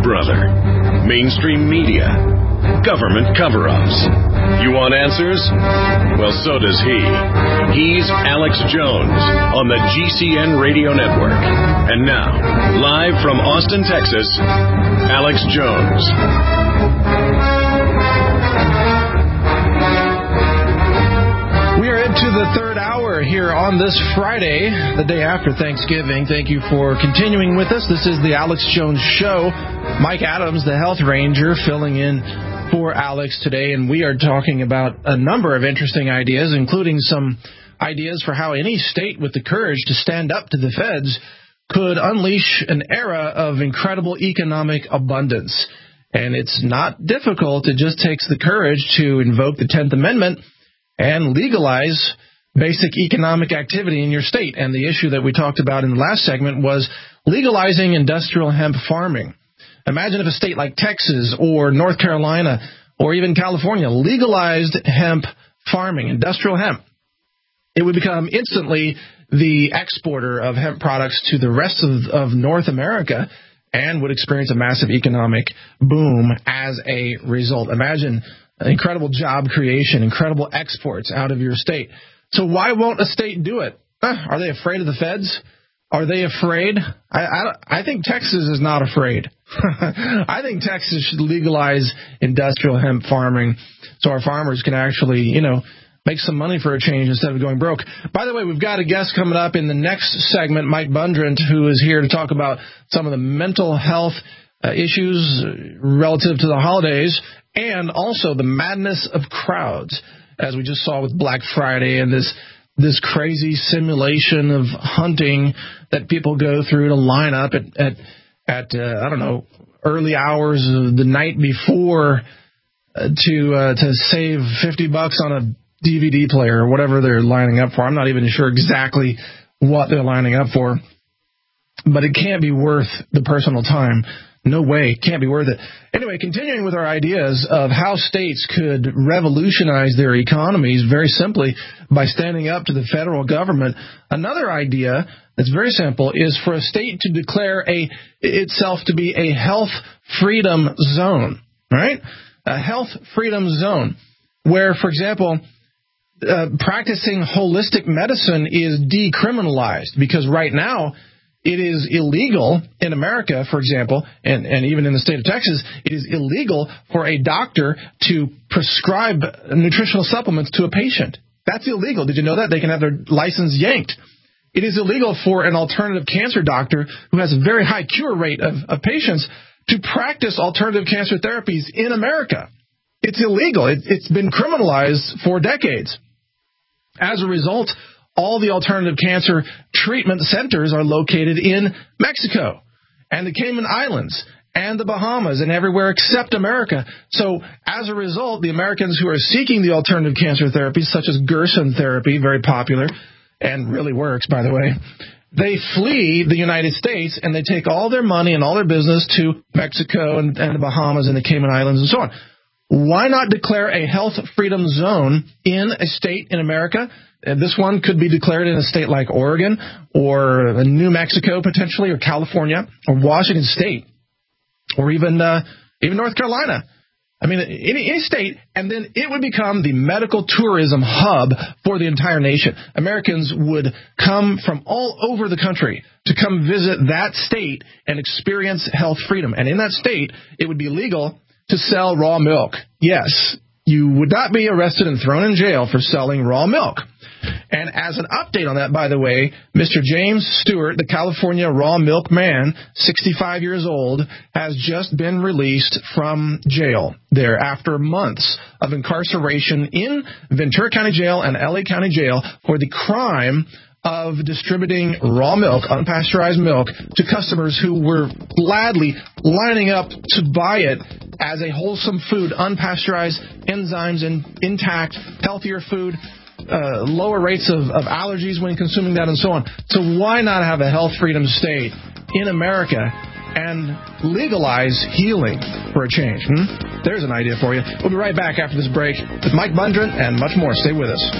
brother? Mainstream media? Government cover-ups? You want answers? Well, so does he. He's Alex Jones on the GCN Radio Network. And now, live from Austin, Texas, Alex Jones. We are into the third hour here on this Friday, the day after Thanksgiving. Thank you for continuing with us. This is the Alex Jones Show. Mike Adams, the Health Ranger, filling in for Alex today, and we are talking about a number of interesting ideas, including some ideas for how any state with the courage to stand up to the feds could unleash an era of incredible economic abundance. And it's not difficult. It just takes the courage to invoke the 10th Amendment and legalize basic economic activity in your state. And the issue that we talked about in the last segment was legalizing industrial hemp farming. Imagine if a state like Texas or North Carolina or even California legalized hemp farming, industrial hemp. It would become instantly the exporter of hemp products to the rest of North America and would experience a massive economic boom as a result. Imagine incredible job creation, incredible exports out of your state. So why won't a state do it? Are they afraid of the feds? Are they afraid? I think Texas is not afraid. I think Texas should legalize industrial hemp farming so our farmers can actually, make some money for a change instead of going broke. By the way, we've got a guest coming up in the next segment, Mike Bundrant, who is here to talk about some of the mental health issues relative to the holidays and also the madness of crowds, as we just saw with Black Friday and this crazy simulation of hunting that people go through to line up at early hours of the night before to save $50 on a DVD player or whatever they're lining up for. I'm not even sure exactly what they're lining up for, but it can't be worth the personal time. No way. Can't be worth it. Anyway, continuing with our ideas of how states could revolutionize their economies very simply by standing up to the federal government. Another idea that's very simple is for a state to declare itself to be a health freedom zone, right? A health freedom zone where, for example, practicing holistic medicine is decriminalized because right now it is illegal in America, for example, and even in the state of Texas, it is illegal for a doctor to prescribe nutritional supplements to a patient. That's illegal. Did you know that? They can have their license yanked. It is illegal for an alternative cancer doctor who has a very high cure rate of patients to practice alternative cancer therapies in America. It's illegal. It's been criminalized for decades. As a result, all the alternative cancer treatment centers are located in Mexico and the Cayman Islands and the Bahamas and everywhere except America. So as a result, the Americans who are seeking the alternative cancer therapies, such as Gerson therapy, very popular and really works, by the way, they flee the United States and they take all their money and all their business to Mexico and the Bahamas and the Cayman Islands and so on. Why not declare a health freedom zone in a state in America? This one could be declared in a state like Oregon or New Mexico potentially, or California or Washington State, or even North Carolina. I mean, any state, and then it would become the medical tourism hub for the entire nation. Americans would come from all over the country to come visit that state and experience health freedom. And in that state, it would be legal to sell raw milk. Yes, you would not be arrested and thrown in jail for selling raw milk. And as an update on that, by the way, Mr. James Stewart, the California raw milk man, 65 years old, has just been released from jail there after months of incarceration in Ventura County Jail and LA County Jail for the crime of distributing raw milk, unpasteurized milk, to customers who were gladly lining up to buy it as a wholesome food, unpasteurized, enzymes intact, healthier food, lower rates of allergies when consuming that, and so on. So why not have a health freedom state in America and legalize healing for a change? There's an idea for you. We'll be right back after this break with Mike Bundrant and much more. Stay with us.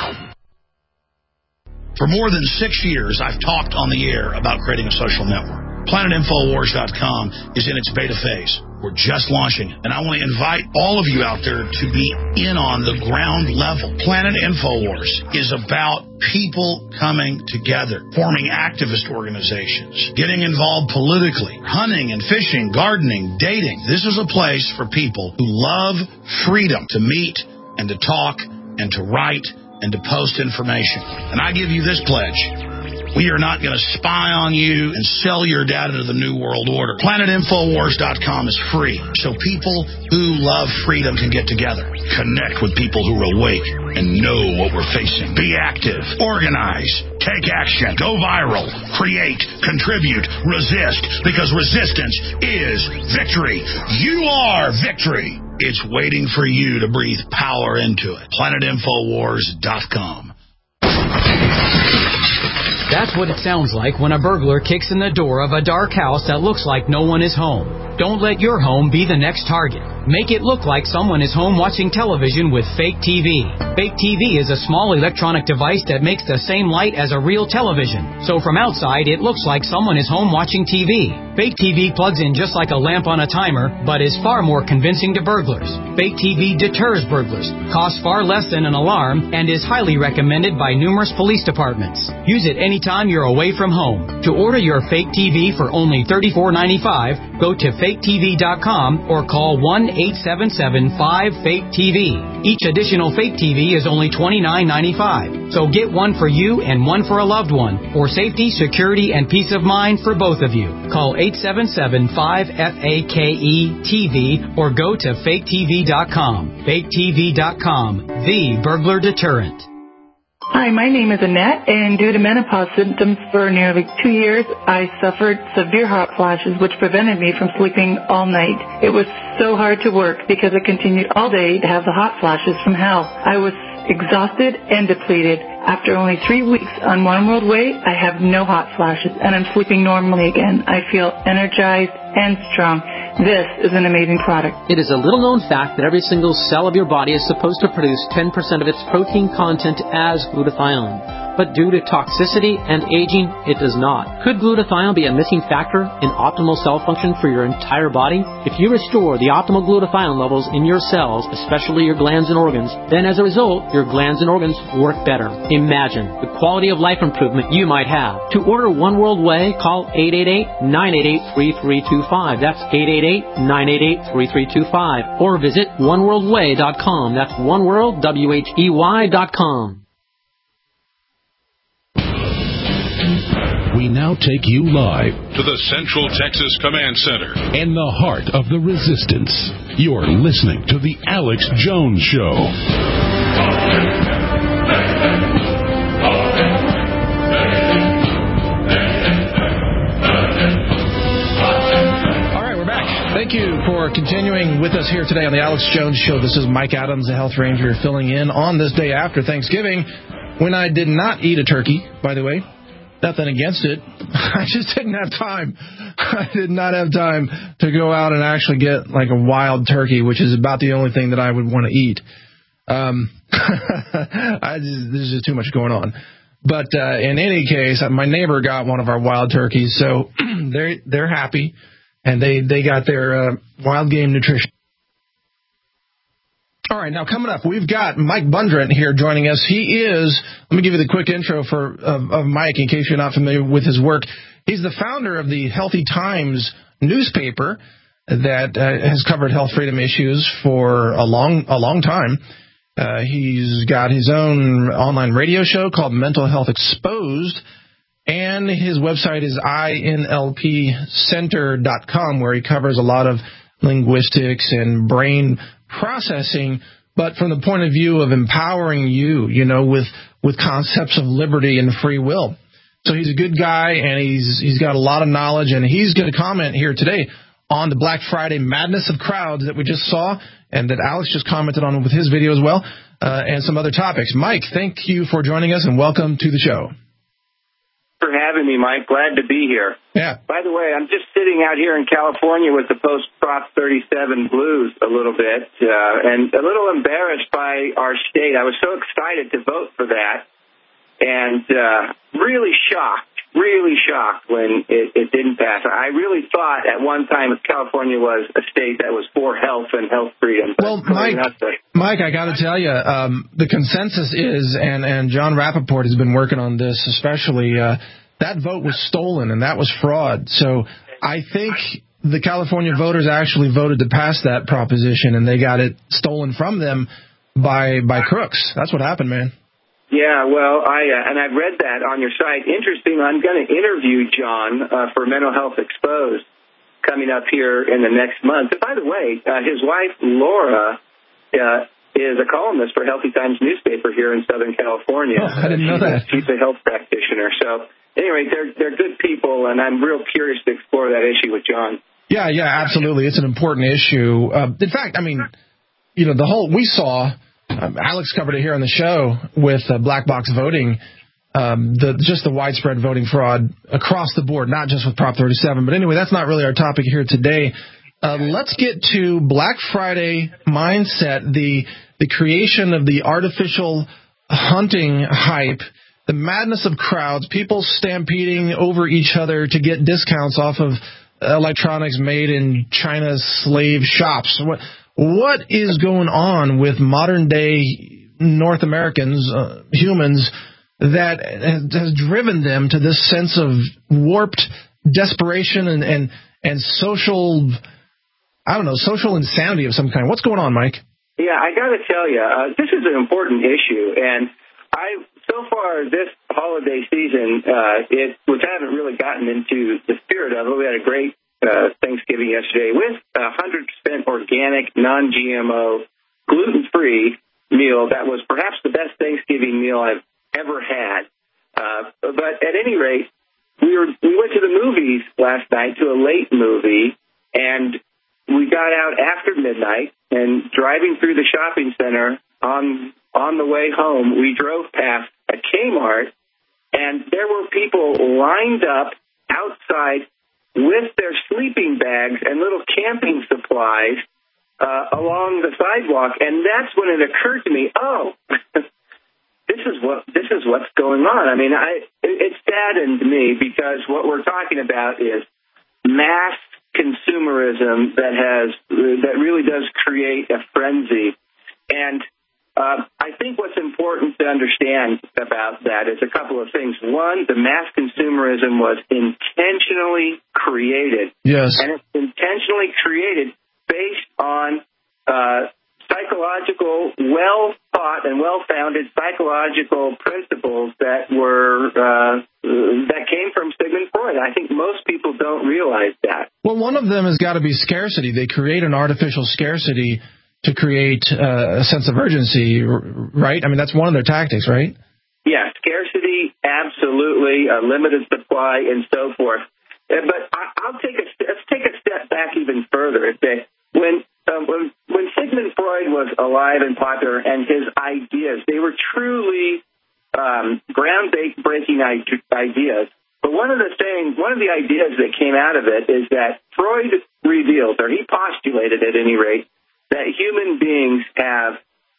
For more than 6 years, I've talked on the air about creating a social network. PlanetInfoWars.com is in its beta phase. We're just launching, and I want to invite all of you out there to be in on the ground level. Planet InfoWars is about people coming together, forming activist organizations, getting involved politically, hunting and fishing, gardening, dating. This is a place for people who love freedom to meet and to talk and to write and to post information. And I give you this pledge. We are not going to spy on you and sell your data to the New World Order. PlanetInfoWars.com is free, so people who love freedom can get together, connect with people who are awake and know what we're facing. Be active, organize, take action, go viral, create, contribute, resist, because resistance is victory. You are victory. It's waiting for you to breathe power into it. PlanetInfoWars.com. That's what it sounds like when a burglar kicks in the door of a dark house that looks like no one is home. Don't let your home be the next target. Make it look like someone is home watching television with Fake TV. Fake TV is a small electronic device that makes the same light as a real television. So from outside, it looks like someone is home watching TV. Fake TV plugs in just like a lamp on a timer, but is far more convincing to burglars. Fake TV deters burglars, costs far less than an alarm, and is highly recommended by numerous police departments. Use it anytime you're away from home. To order your Fake TV for only $34.95, go to faketv.com or call 1-877-5-FAKE-TV. Each additional Fake TV is only $29.95. So get one for you and one for a loved one, for safety, security, and peace of mind for both of you. Call 877-5-FAKE-TV or go to faketv.com. faketv.com, the burglar deterrent. Hi, my name is Annette, and due to menopause symptoms for nearly 2 years, I suffered severe hot flashes, which prevented me from sleeping all night. It was so hard to work because I continued all day to have the hot flashes from hell. I was exhausted and depleted. After only 3 weeks on One World Way, I have no hot flashes, and I'm sleeping normally again. I feel energized and strong. This is an amazing product. It is a little-known fact that every single cell of your body is supposed to produce 10% of its protein content as glutathione. But due to toxicity and aging, it does not. Could glutathione be a missing factor in optimal cell function for your entire body? If you restore the optimal glutathione levels in your cells, especially your glands and organs, then as a result, your glands and organs work better. Imagine the quality of life improvement you might have. To order One World Way, call 888-988-3325. That's 888-988-3325. Or visit oneworldway.com. That's oneworld.com. We now take you live to the Central Texas Command Center in the heart of the resistance. You're listening to The Alex Jones Show. All right, we're back. Thank you for continuing with us here today on The Alex Jones Show. This is Mike Adams, the Health Ranger, filling in on this day after Thanksgiving, when I did not eat a turkey, by the way. Nothing against it. I just didn't have time. I did not have time to go out and actually get like a wild turkey, which is about the only thing that I would want to eat. There's just too much going on. But in any case, my neighbor got one of our wild turkeys, so they're happy, and they got their wild game nutrition. All right, now coming up, we've got Mike Bundren here joining us. He is, let me give you the quick intro of Mike in case you're not familiar with his work. He's the founder of the Healthy Times newspaper that has covered health freedom issues for a long time. He's got his own online radio show called Mental Health Exposed, and his website is inlpcenter.com, where he covers a lot of linguistics and brain processing, but from the point of view of empowering you, with concepts of liberty and free will. So he's a good guy, and he's got a lot of knowledge, and he's going to comment here today on the Black Friday madness of crowds that we just saw, and that Alex just commented on with his video as well, and some other topics. Mike, thank you for joining us, and welcome to the show. For having me, Mike. Glad to be here. Yeah. By the way, I'm just sitting out here in California with the post-Prop 37 blues a little bit, and a little embarrassed by our state. I was so excited to vote for that, and really shocked really shocked when it didn't pass. I really thought at one time California was a state that was for health and health freedom. Well, Mike, I got to tell you, the consensus is, and John Rappaport has been working on this especially, that vote was stolen and that was fraud. So I think the California voters actually voted to pass that proposition, and they got it stolen from them by crooks. That's what happened, man. Yeah, well, I've read that on your site. Interesting. I'm going to interview John for Mental Health Exposed coming up here in the next month. And by the way, his wife, Laura, is a columnist for Healthy Times newspaper here in Southern California. Oh, I didn't know that. She's a health practitioner. So anyway, they're good people, and I'm real curious to explore that issue with John. Yeah, absolutely. It's an important issue. In fact, I mean, we saw... Alex covered it here on the show with black box voting, just the widespread voting fraud across the board, not just with Prop 37. But anyway, that's not really our topic here today. Let's get to Black Friday mindset, the creation of the artificial hunting hype, the madness of crowds, people stampeding over each other to get discounts off of electronics made in China's slave shops. What is going on with modern-day North Americans, humans, that has driven them to this sense of warped desperation and social, social insanity of some kind? What's going on, Mike? Yeah, I got to tell you, this is an important issue, and so far this holiday season, which I haven't really gotten into the spirit of it. We had a great Thanksgiving yesterday with 100% organic, non-GMO, gluten-free meal that was perhaps the best Thanksgiving meal I've ever had. But at any rate, we went to the movies last night, to a late movie, and we got out after midnight, and driving through the shopping center on the way home, we drove past a Kmart, and there were people lined up outside with their sleeping bags and little camping supplies along the sidewalk, and that's when it occurred to me, this is what's going on. I mean, it saddened me because what we're talking about is mass consumerism that really does create a frenzy, and I think what's important to understand about that is a couple of things. One, the mass consumerism was intentionally created. Yes. And it's intentionally created based on psychological, well-thought and well-founded psychological principles that came from Sigmund Freud. I think most people don't realize that. Well, one of them has got to be scarcity. They create an artificial scarcity to create a sense of urgency, right? I mean, that's one of their tactics, right? Yeah, scarcity, absolutely, limited supply, and so forth. But let's take a step back even further. When Sigmund Freud was alive and popular, and his ideas, they were truly groundbreaking ideas. But one of the ideas that came out of it is that Freud revealed, or he postulated at any rate, that human beings have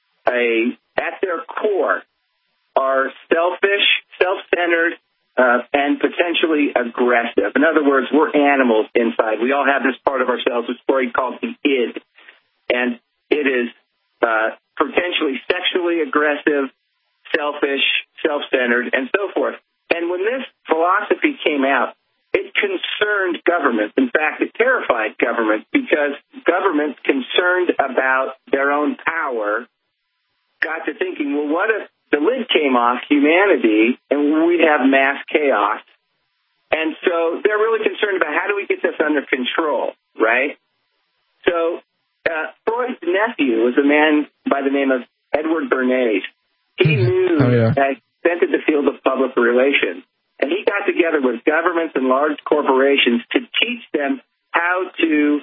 at their core, are selfish, self-centered, and potentially aggressive. In other words, we're animals inside. We all have this part of ourselves, which Freud called the id. And it is potentially sexually aggressive, selfish, self-centered, and so forth. And when this philosophy came out, it concerned governments. In fact, it terrified governments because governments concerned about their own power got to thinking, well, what if the lid came off humanity and we'd have mass chaos? And so they're really concerned about how do we get this under control, right? So Freud's nephew was a man by the name of Edward Bernays. He knew that invented the field of public relations. And he got together with governments and large corporations to teach them how to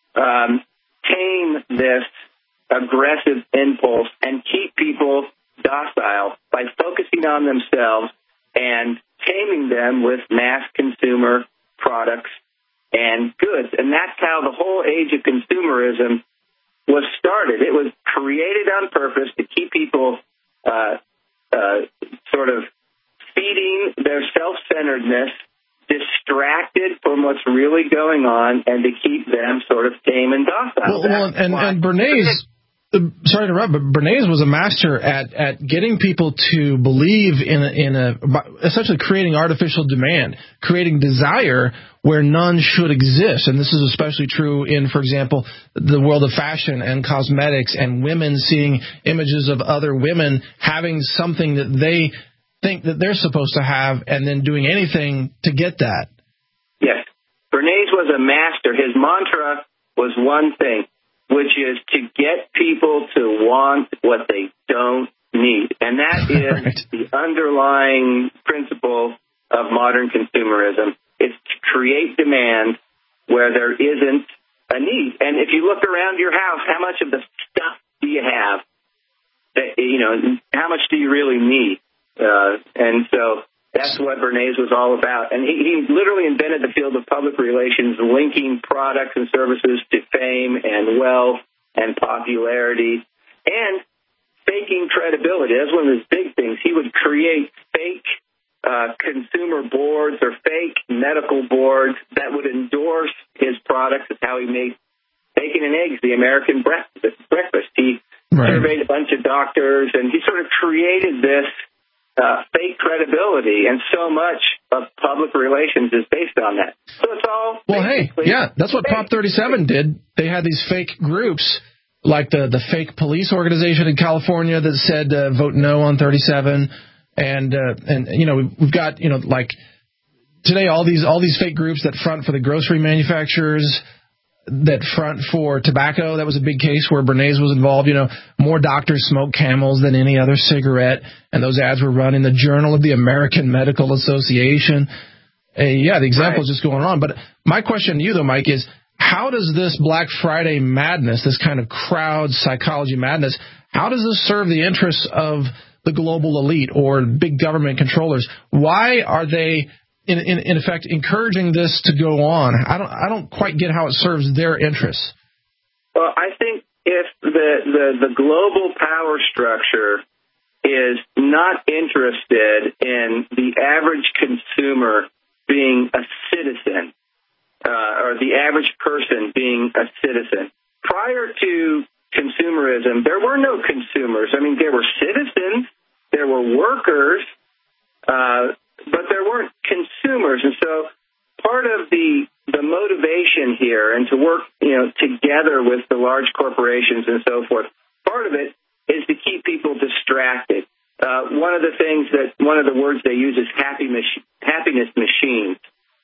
tame this aggressive impulse and keep people docile by focusing on themselves and taming them with mass consumer products and goods. And that's how the whole age of consumerism was started. It was created on purpose to keep people sort of feeding their self-centeredness, distracted from what's really going on, and to keep them sort of tame and docile. And Bernays, sorry to interrupt, but Bernays was a master at getting people to believe in essentially creating artificial demand, creating desire where none should exist. And this is especially true in, for example, the world of fashion and cosmetics, and women seeing images of other women having something that they think that they're supposed to have, and then doing anything to get that. Yes. Bernays was a master. His mantra was one thing, which is to get people to want what they don't need. And that is right. The underlying principle of modern consumerism. It's to create demand where there isn't a need. And if you look around your house, how much of the stuff do you have? That, how much do you really need? And so that's what Bernays was all about. And he literally invented the field of public relations, linking products and services to fame and wealth and popularity and faking credibility. That's one of his big things. He would create fake consumer boards or fake medical boards that would endorse his products. That's how he made bacon and eggs, the American breakfast. He surveyed a bunch of doctors, and he sort of created this fake credibility, and so much of public relations is based on that. So it's all that's what Prop 37 did. They had these fake groups, like the fake police organization in California that said vote no on 37, and we've got like today all these fake groups that front for the grocery manufacturers, that front for tobacco. That was a big case where Bernays was involved. More doctors smoke Camels than any other cigarette, and those ads were run in the Journal of the American Medical Association. The example is just going on. But my question to you, though, Mike, is how does this Black Friday madness, this kind of crowd psychology madness, how does this serve the interests of the global elite or big government controllers? Why are they in effect, encouraging this to go on? I don't quite get how it serves their interests. Well, I think if the global power structure is not interested in the average consumer being a citizen, or the average person being a citizen, prior to consumerism, there were no consumers. I mean, there were citizens, there were workers, but there weren't consumers. And so part of the motivation here, and to work together with the large corporations and so forth, part of it is to keep people distracted. One of the words they use is happiness machines.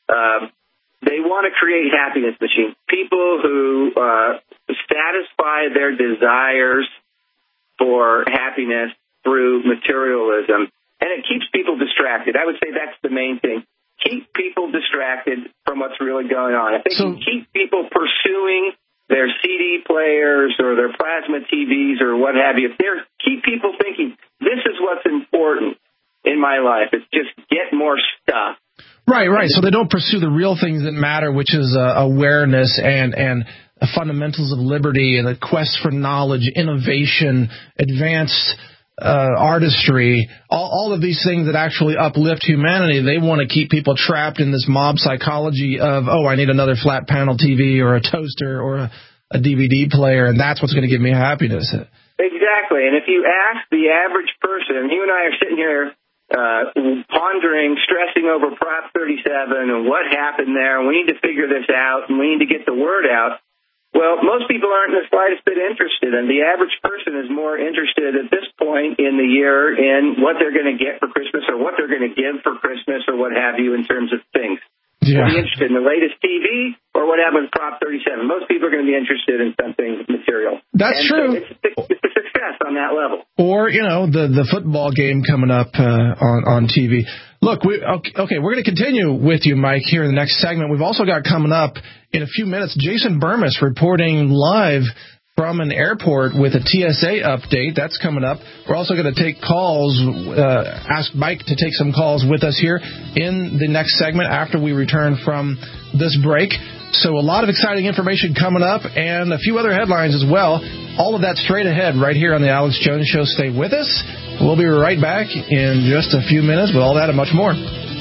They want to create happiness machines, people who satisfy their desires for happiness through materialism. And it keeps people distracted. I would say that's the main thing. Keep people distracted from what's really going on. If they can keep people pursuing their CD players or their plasma TVs or what have you, keep people thinking, this is what's important in my life. It's just get more stuff. Right. So they don't pursue the real things that matter, which is awareness and fundamentals of liberty and the quest for knowledge, innovation, advanced artistry, all of these things that actually uplift humanity. They want to keep people trapped in this mob psychology of, I need another flat panel TV or a toaster or a DVD player, and that's what's going to give me happiness. Exactly. And if you ask the average person, you and I are sitting here pondering, stressing over Prop 37 and what happened there, and we need to figure this out, and we need to get the word out. Well, most people aren't in the slightest bit interested, and the average person is more interested at this point in the year in what they're going to get for Christmas or what they're going to give for Christmas or what have you in terms of things. Yeah. Are you interested in the latest TV or what happened with Prop 37? Most people are going to be interested in something material. That's true. So it's a success on that level. Or, the football game coming up on TV. Look, we're going to continue with you, Mike, here in the next segment. We've also got coming up in a few minutes Jason Bermas reporting live from an airport with a TSA update. That's coming up. We're also going to take calls, ask Mike to take some calls with us here in the next segment after we return from this break. So a lot of exciting information coming up and a few other headlines as well. All of that straight ahead right here on the Alex Jones Show. Stay with us. We'll be right back in just a few minutes with all that and much more.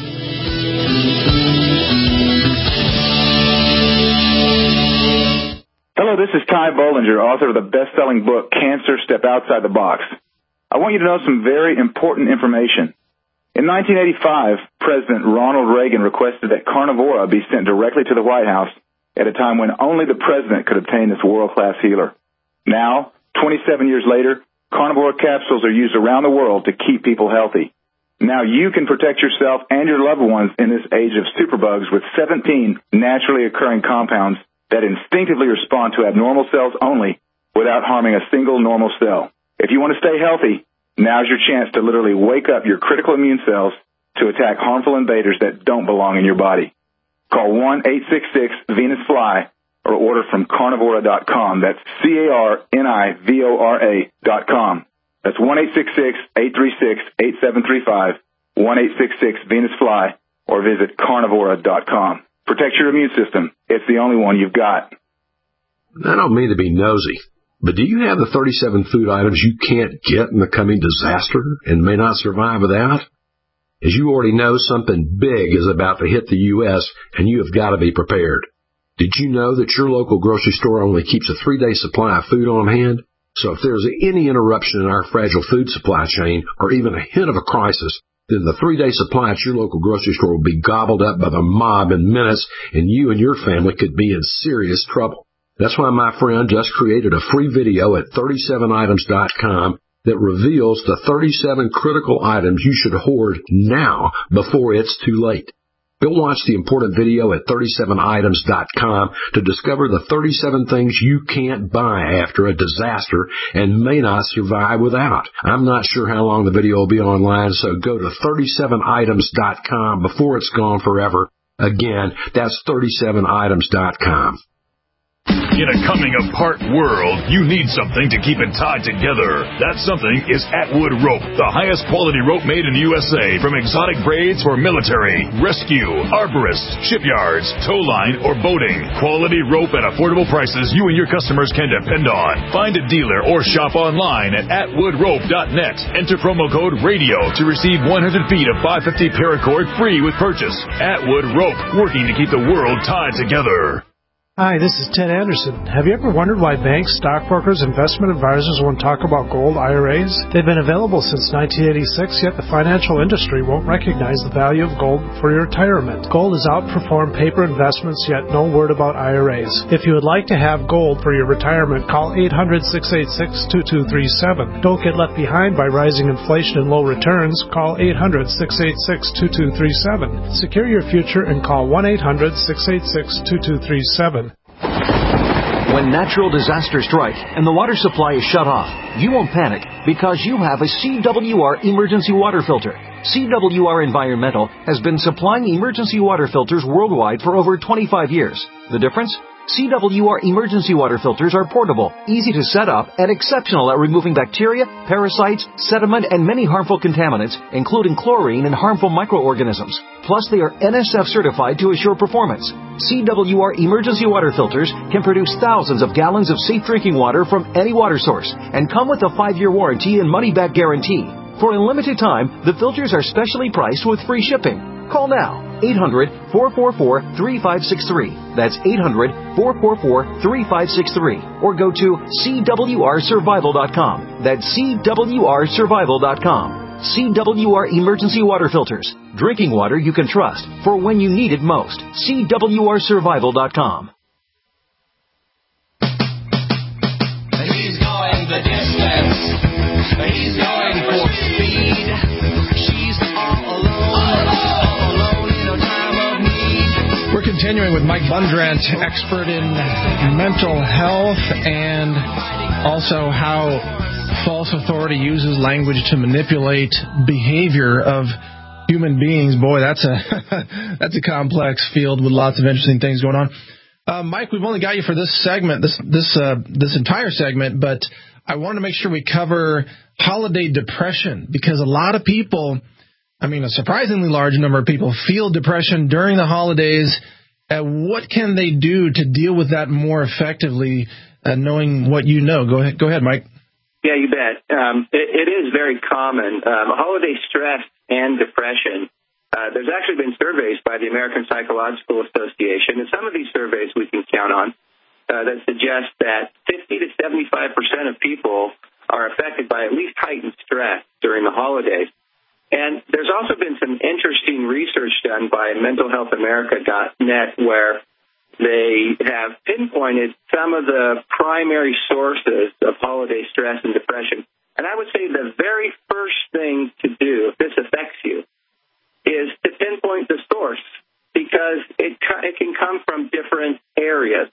Hello, this is Ty Bollinger, author of the best-selling book, Cancer, Step Outside the Box. I want you to know some very important information. In 1985, President Ronald Reagan requested that Carnivora be sent directly to the White House at a time when only the president could obtain this world-class healer. Now, 27 years later, Carnivora capsules are used around the world to keep people healthy. Now you can protect yourself and your loved ones in this age of superbugs with 17 naturally occurring compounds that instinctively respond to abnormal cells only without harming a single normal cell. If you want to stay healthy, now's your chance to literally wake up your critical immune cells to attack harmful invaders that don't belong in your body. Call 1-866-VENUS-FLY or order from Carnivora.com. That's Carnivora.com. That's 1-866-836-8735, 1-866-VENUS-FLY, or visit Carnivora.com. Protect your immune system. It's the only one you've got. I don't mean to be nosy, but do you have the 37 food items you can't get in the coming disaster and may not survive without? As you already know, something big is about to hit the U.S., and you have got to be prepared. Did you know that your local grocery store only keeps a 3-day supply of food on hand? So if there's any interruption in our fragile food supply chain, or even a hint of a crisis, then the 3-day supply at your local grocery store will be gobbled up by the mob in minutes, and you and your family could be in serious trouble. That's why my friend just created a free video at 37items.com that reveals the 37 critical items you should hoard now before it's too late. Go watch the important video at 37items.com to discover the 37 things you can't buy after a disaster and may not survive without. I'm not sure how long the video will be online, so go to 37items.com before it's gone forever. Again, that's 37items.com. In a coming-apart world, you need something to keep it tied together. That something is Atwood Rope, the highest quality rope made in the USA, from exotic braids for military, rescue, arborists, shipyards, tow line, or boating. Quality rope at affordable prices you and your customers can depend on. Find a dealer or shop online at atwoodrope.net. Enter promo code RADIO to receive 100 feet of 550 paracord free with purchase. Atwood Rope, working to keep the world tied together. Hi, this is Ted Anderson. Have you ever wondered why banks, stockbrokers, investment advisors won't talk about gold IRAs? They've been available since 1986, yet the financial industry won't recognize the value of gold for your retirement. Gold has outperformed paper investments, yet no word about IRAs. If you would like to have gold for your retirement, call 800-686-2237. Don't get left behind by rising inflation and low returns. Call 800-686-2237. Secure your future and call 1-800-686-2237. When natural disasters strike and the water supply is shut off, you won't panic because you have a CWR emergency water filter. CWR Environmental has been supplying emergency water filters worldwide for over 25 years. The difference? CWR emergency water filters are portable, easy to set up, and exceptional at removing bacteria, parasites, sediment, and many harmful contaminants, including chlorine and harmful microorganisms. Plus, they are NSF certified to assure performance. CWR emergency water filters can produce thousands of gallons of safe drinking water from any water source and come with a 5-year warranty and money-back guarantee. For a limited time, the filters are specially priced with free shipping. Call now, 800-444-3563. That's 800-444-3563. Or go to CWRsurvival.com. That's CWRsurvival.com. CWR Emergency Water Filters. Drinking water you can trust for when you need it most. CWRsurvival.com. He's going the distance. He's going for speed. She's all alone. We're continuing with Mike Bundrant, expert in mental health and also how false authority uses language to manipulate behavior of human beings. Boy, that's a complex field with lots of interesting things going on. Mike, we've only got you for this segment, this entire segment, but I want to make sure we cover holiday depression because a lot of people, a surprisingly large number of people feel depression during the holidays. What can they do to deal with that more effectively, knowing what you know? Go ahead, Mike. Yeah, you bet. It is very common. Holiday stress and depression. There's actually been surveys by the American Psychological Association, and some of these surveys we can count on, that suggest that 50 to 75% of people are affected by at least heightened stress during the holidays. And there's also been some interesting research done by MentalHealthAmerica.net where they have pinpointed some of the primary sources of holiday stress and depression. And I would say the very first thing to do, if this affects you, is to pinpoint the source, because it can come from different areas.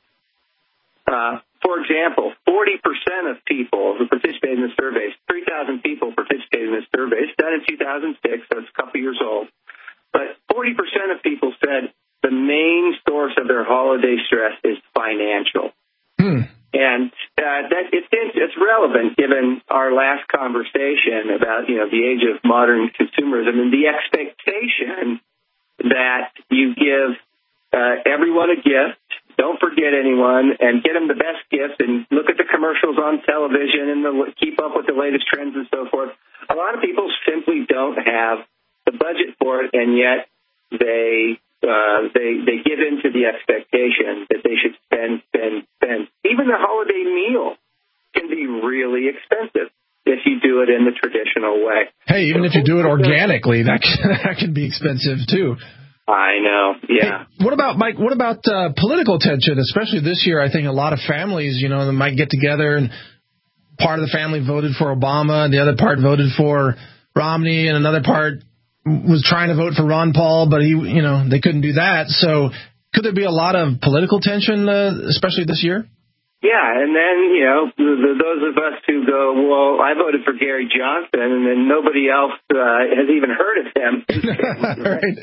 For example, 40% of people who participated in the surveys, 3,000 people participated in the survey. It's done in 2006, so it's a couple years old. But 40% of people said the main source of their holiday stress is financial. And it's relevant given our last conversation about, the age of modern consumerism and the expectation that you give everyone a gift, don't forget anyone, and get them the best gift, and look at the commercials on television and keep up with the latest trends and so forth. A lot of people simply don't have the budget for it, and yet they give in to the expectation that they should spend. Even the holiday meal can be really expensive if you do it in the traditional way. Hey, even if you do it organically, that can be expensive too. I know, yeah. Hey, what about, Mike, political tension, especially this year? I think a lot of families, they might get together and part of the family voted for Obama and the other part voted for Romney and another part was trying to vote for Ron Paul, but they couldn't do that. So could there be a lot of political tension, especially this year? Yeah, and then, those of us who go, well, I voted for Gary Johnson, and then nobody else has even heard of him. Right.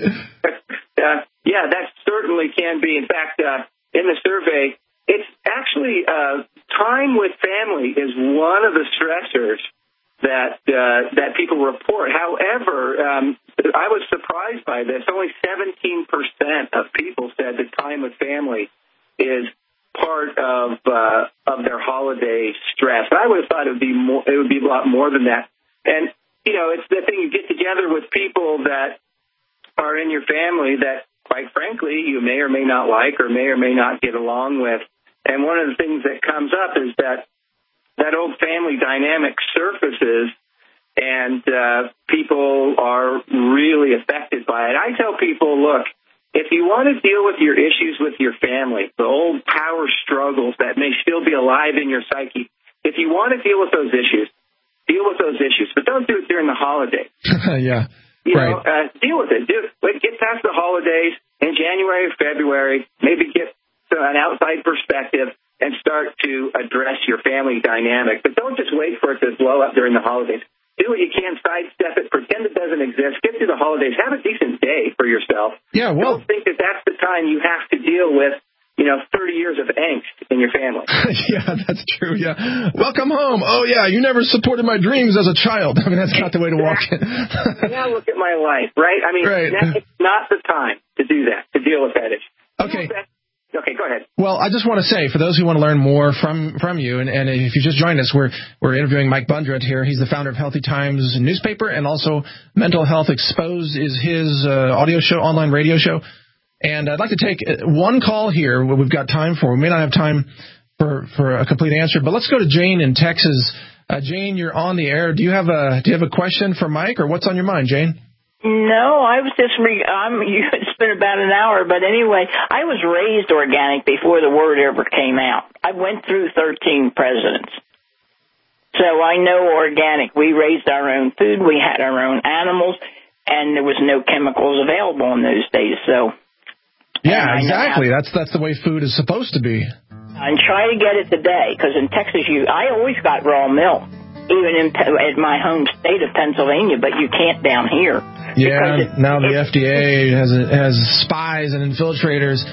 Yeah, that certainly can be. In fact, in the survey, it's actually time with family is one of the stressors that people report. However, I was surprised by this. Only 17% of people said that time with family is part of their holiday stress. I would have thought it would be a lot more than that. And it's the thing, you get together with people that are in your family that, quite frankly, you may or may not like or may not get along with. And one of the things that comes up is that old family dynamic surfaces, and people are really affected by it. I tell people, look, if you want to deal with your issues with your family, the old power struggles that may still be alive in your psyche, if you want to deal with those issues, but don't do it during the holidays. Yeah. Deal with it. Get past the holidays in January or February, maybe get an outside perspective and start to address your family dynamic. But don't just wait for it to blow up during the holidays. Do what you can, sidestep it, pretend it doesn't exist, get through the holidays, have a decent day for yourself. Yeah, well, don't think that that's the time you have to deal with, 30 years of angst in your family. Yeah, that's true, yeah. Welcome home. Oh, yeah, you never supported my dreams as a child. I mean, that's not the way to walk in. Now look at my life, right? I mean, It's not the time to do that, to deal with that issue. Okay. Okay, go ahead. Well, I just want to say, for those who want to learn more from you, and if you just joined us, we're interviewing Mike Bundret here. He's the founder of Healthy Times newspaper, and also Mental Health Exposed is his audio show, online radio show. And I'd like to take one call here. What we've got time for. We may not have time for a complete answer, but let's go to Jane in Texas. Jane, you're on the air. Do you have a question for Mike, or what's on your mind, Jane? No, I was just it's been about an hour, but anyway, I was raised organic before the word ever came out. I went through 13 presidents. So I know organic. We raised our own food, we had our own animals, and there was no chemicals available in those days. So yeah, exactly. That's the way food is supposed to be. And try to get it today, because in Texas, I always got raw milk, even in my home state of Pennsylvania, but you can't down here. Yeah, now the FDA has spies and infiltrators.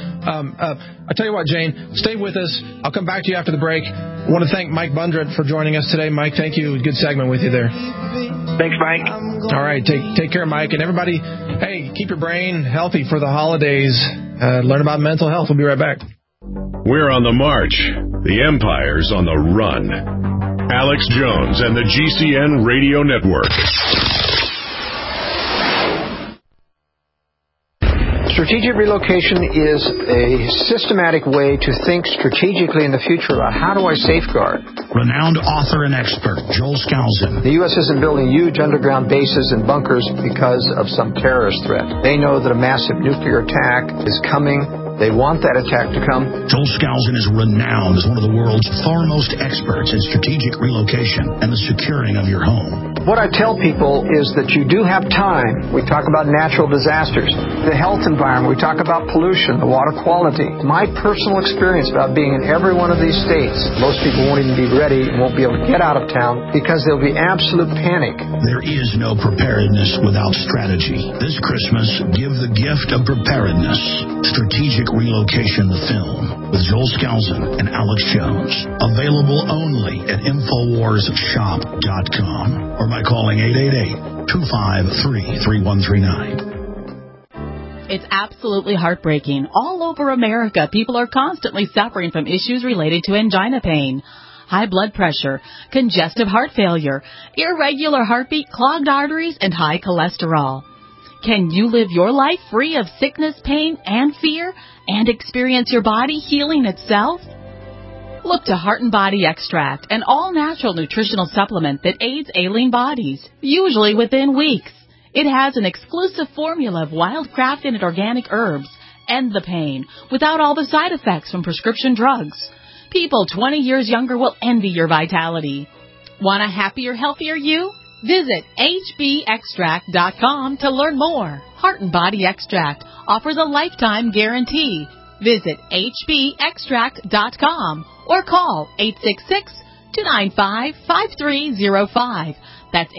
I tell you what, Jane, stay with us. I'll come back to you after the break. I want to thank Mike Bundret for joining us today. Mike, thank you. Good segment with you there. Thanks, Mike. All right, take care, Mike. And everybody, hey, keep your brain healthy for the holidays. Learn about mental health. We'll be right back. We're on the march. The empire's on the run. Alex Jones and the GCN Radio Network. Strategic relocation is a systematic way to think strategically in the future about how do I safeguard. Renowned author and expert Joel Skousen. The U.S. isn't building huge underground bases and bunkers because of some terrorist threat. They know that a massive nuclear attack is coming. They want that attack to come. Joel Skousen is renowned as one of the world's foremost experts in strategic relocation and the securing of your home. What I tell people is that you do have time. We talk about natural disasters, the health environment. We talk about pollution, the water quality. My personal experience about being in every one of these states, most people won't even be ready and won't be able to get out of town because there'll be absolute panic. There is no preparedness without strategy. This Christmas, give the gift of preparedness. Strategic Relocation, the film, with Joel Skousen and Alex Jones. Available only at InfoWarsShop.com or by calling 888-253-3139. It's absolutely heartbreaking. All over America, people are constantly suffering from issues related to angina pain, high blood pressure, congestive heart failure, irregular heartbeat, clogged arteries, and high cholesterol. Can you live your life free of sickness, pain, and fear, and experience your body healing itself? Look to Heart and Body Extract, an all-natural nutritional supplement that aids ailing bodies, usually within weeks. It has an exclusive formula of wild-crafted and organic herbs. End the pain without all the side effects from prescription drugs. People 20 years younger will envy your vitality. Want a happier, healthier you? Visit hbextract.com to learn more. Heart and Body Extract offers a lifetime guarantee. Visit hbextract.com or call 866-295-5305. That's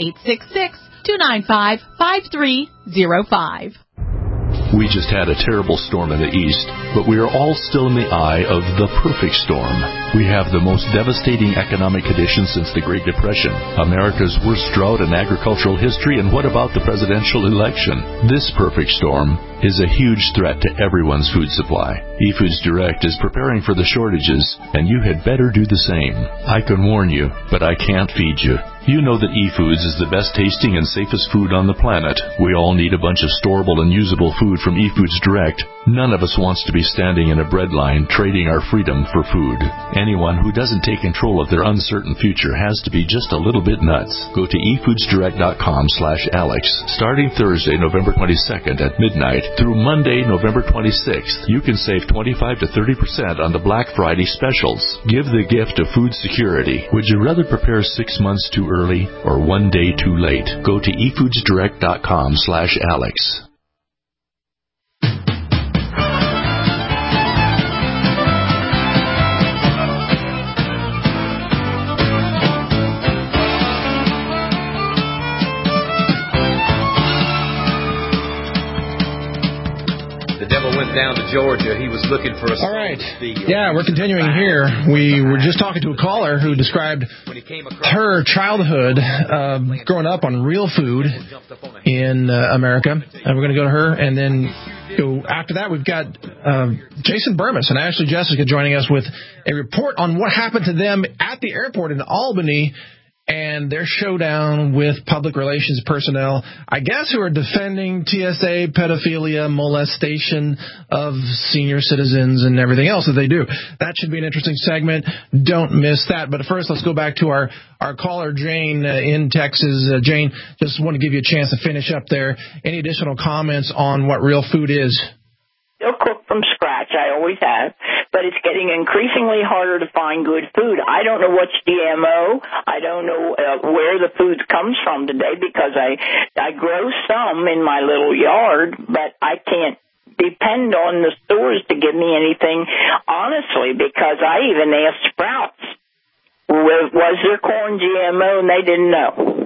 866-295-5305. We just had a terrible storm in the east, but we are all still in the eye of the perfect storm. We have the most devastating economic conditions since the Great Depression, America's worst drought in agricultural history, and what about the presidential election? This perfect storm is a huge threat to everyone's food supply. eFoods Direct is preparing for the shortages, and you had better do the same. I can warn you, but I can't feed you. You know that eFoods is the best tasting and safest food on the planet. We all need a bunch of storable and usable food from eFoods Direct. None of us wants to be standing in a bread line trading our freedom for food. Anyone who doesn't take control of their uncertain future has to be just a little bit nuts. Go to efoodsdirect.com/Alex. Starting Thursday, November 22nd at midnight through Monday, November 26th, you can save 25 to 30% on the Black Friday specials. Give the gift of food security. Would you rather prepare 6 months too early or 1 day too late? Go to efoodsdirect.com/Alex. Down to Georgia. He was looking for a All right. Yeah, we're continuing here. We were just talking to a caller who described her childhood growing up on real food in America. And we're going to go to her. And then after that, we've got Jason Burmis and Ashley Jessica joining us with a report on what happened to them at the airport in Albany and their showdown with public relations personnel, I guess, who are defending TSA, pedophilia, molestation of senior citizens, and everything else that they do. That should be an interesting segment. Don't miss that. But first, let's go back to our caller, Jane, in Texas. Jane, just want to give you a chance to finish up there. Any additional comments on what real food is? Still cook from scratch. I always have. But it's getting increasingly harder to find good food. I don't know what's GMO. I don't know where the food comes from today because I grow some in my little yard, but I can't depend on the stores to give me anything, honestly, because I even asked Sprouts, was their corn GMO, and they didn't know.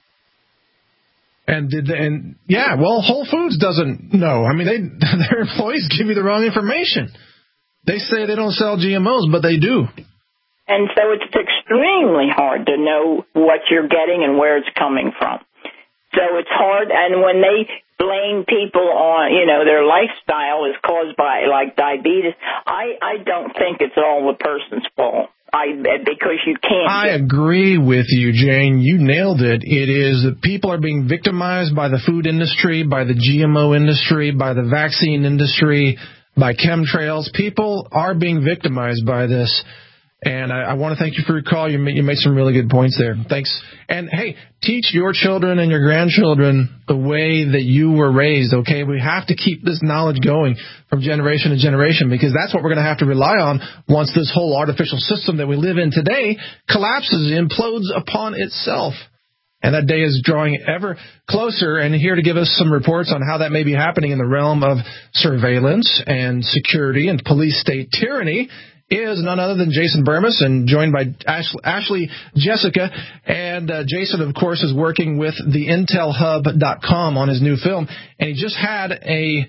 Well, Whole Foods doesn't know. I mean, their employees give you the wrong information. They say they don't sell GMOs, but they do. And so it's extremely hard to know what you're getting and where it's coming from. So it's hard, and when they blame people on, their lifestyle is caused by, like, diabetes, I don't think it's all the person's fault. because you can't. I agree with you, Jane. You nailed it. It is that people are being victimized by the food industry, by the GMO industry, by the vaccine industry, by chemtrails. People are being victimized by this. And I want to thank you for your call. You made some really good points there. Thanks. And, hey, teach your children and your grandchildren the way that you were raised, okay? We have to keep this knowledge going from generation to generation because that's what we're going to have to rely on once this whole artificial system that we live in today collapses, implodes upon itself. And that day is drawing ever closer. And here to give us some reports on how that may be happening in the realm of surveillance and security and police state tyranny is none other than Jason Bermas, and joined by Ashley Jessica. And Jason, of course, is working with the IntelHub.com on his new film. And he just had a